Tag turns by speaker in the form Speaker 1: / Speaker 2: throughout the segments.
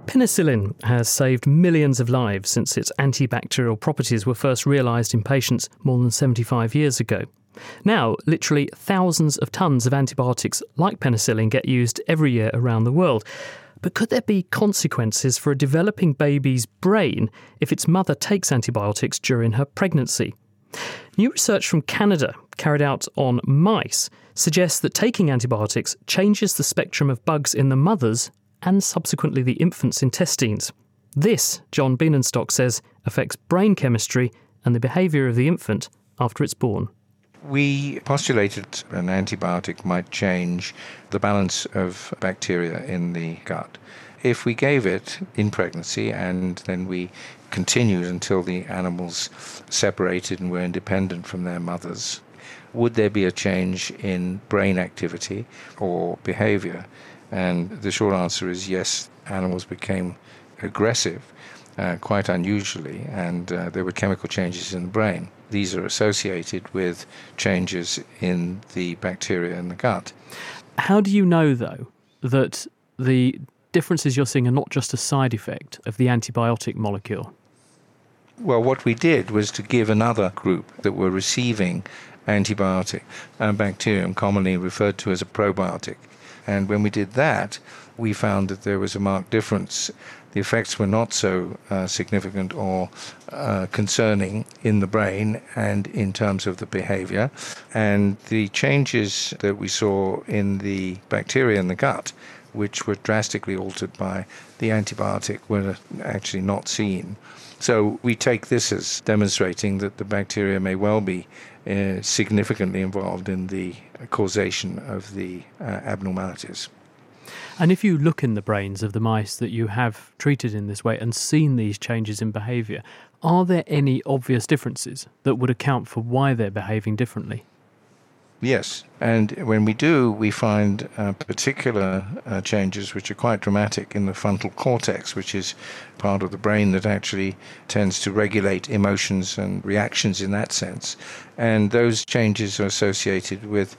Speaker 1: Penicillin has saved millions of lives since its antibacterial properties were first realised in patients more than 75 years ago. Now, literally thousands of tons of antibiotics like penicillin get used every year around the world. But could there be consequences for a developing baby's brain if its mother takes antibiotics during her pregnancy? New research from Canada, carried out on mice, suggests that taking antibiotics changes the spectrum of bugs in the mother's and subsequently the infant's intestines. This, John Bienenstock says, affects brain chemistry and the behaviour of the infant after it's born.
Speaker 2: We postulated an antibiotic might change the balance of bacteria in the gut. If we gave it in pregnancy and then we continued until the animals separated and were independent from their mothers, would there be a change in brain activity or behaviour? And the short answer is yes, animals became aggressive, quite unusually, and there were chemical changes in the brain. These are associated with changes in the bacteria in the gut.
Speaker 1: How do you know, though, that the differences you're seeing are not just a side effect of the antibiotic molecule?
Speaker 2: Well, what we did was to give another group that were receiving antibiotic, bacterium commonly referred to as a probiotic. And when we did that, we found that there was a marked difference. The effects were not so significant or concerning in the brain and in terms of the behavior. And the changes that we saw in the bacteria in the gut, which were drastically altered by the antibiotic, were actually not seen. So we take this as demonstrating that the bacteria may well be significantly involved in the causation of the abnormalities.
Speaker 1: And if you look in the brains of the mice that you have treated in this way and seen these changes in behaviour, are there any obvious differences that would account for why they're behaving differently?
Speaker 2: Yes, and when we do, we find particular changes which are quite dramatic in the frontal cortex, which is part of the brain that actually tends to regulate emotions and reactions in that sense. And those changes are associated with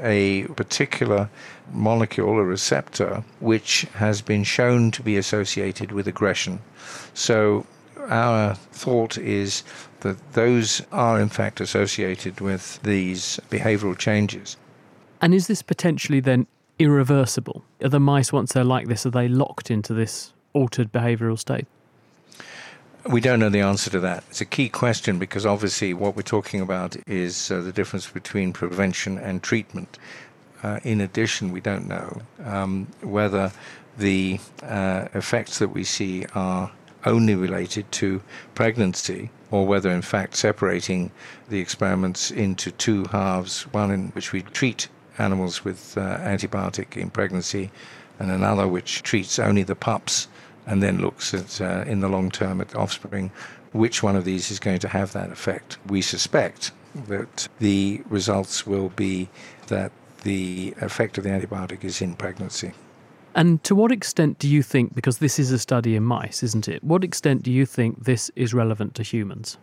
Speaker 2: a particular molecule, a receptor, which has been shown to be associated with aggression. So our thought is that those are in fact associated with these behavioural changes.
Speaker 1: And is this potentially then irreversible? Are the mice, once they're like this, are they locked into this altered behavioural state?
Speaker 2: We don't know the answer to that. It's a key question because obviously what we're talking about is the difference between prevention and treatment. In addition, we don't know whether the effects that we see are only related to pregnancy or whether in fact separating the experiments into two halves, one in which we treat animals with antibiotic in pregnancy and another which treats only the pups and then looks at in the long term at the offspring, which one of these is going to have that effect. We suspect that the results will be that the effect of the antibiotic is in pregnancy.
Speaker 1: And to what extent do you think, because this is a study in mice, isn't it, what extent do you think this is relevant to humans?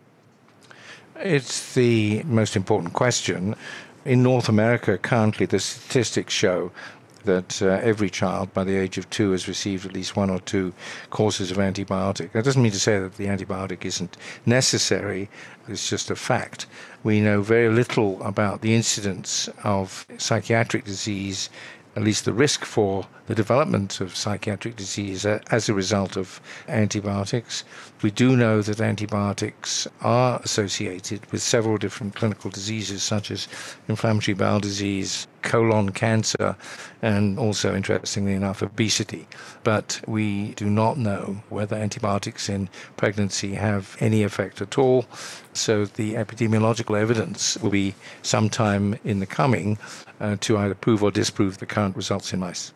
Speaker 2: It's the most important question. In North America, currently, the statistics show that every child by the age of 2 has received at least 1 or 2 courses of antibiotic. That doesn't mean to say that the antibiotic isn't necessary. It's just a fact. We know very little about the incidence of psychiatric disease, at least the risk for the development of psychiatric disease as a result of antibiotics. We do know that antibiotics are associated with several different clinical diseases such as inflammatory bowel disease, colon cancer, and also, interestingly enough, obesity. But we do not know whether antibiotics in pregnancy have any effect at all. So the epidemiological evidence will be sometime in the coming to either prove or disprove the current results in mice.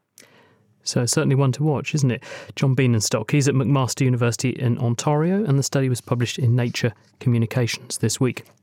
Speaker 1: So it's certainly one to watch, isn't it? John Bienenstock, he's at McMaster University in Ontario, and the study was published in Nature Communications this week.